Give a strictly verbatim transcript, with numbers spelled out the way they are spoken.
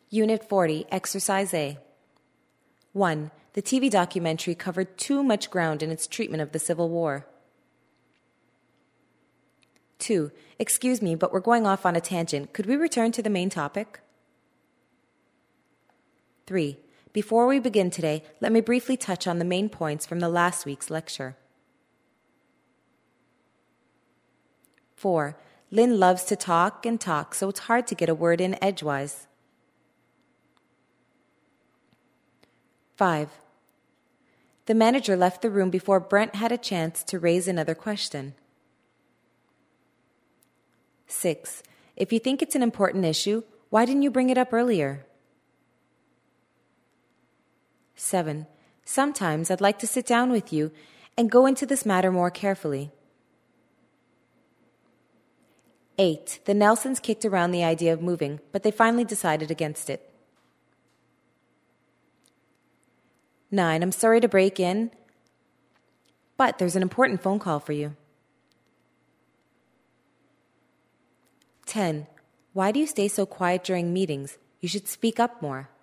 Unit forty, Exercise A. one. The T V documentary covered too much ground in its treatment of the Civil War. two. Excuse me, but we're going off on a tangent. Could we return to the main topic? three. Before we begin today, let me briefly touch on the main points from the last week's lecture. four. Lynn loves to talk and talk, so it's hard to get a word in edgewise. five. The manager left the room before Brent had a chance to raise another question. six. If you think it's an important issue, why didn't you bring it up earlier? seven. Sometimes I'd like to sit down with you and go into this matter more carefully. eight. The Nelsons kicked around the idea of moving, but they finally decided against it. nine. I'm sorry to break in, but there's an important phone call for you. ten. Why do you stay so quiet during meetings? You should speak up more.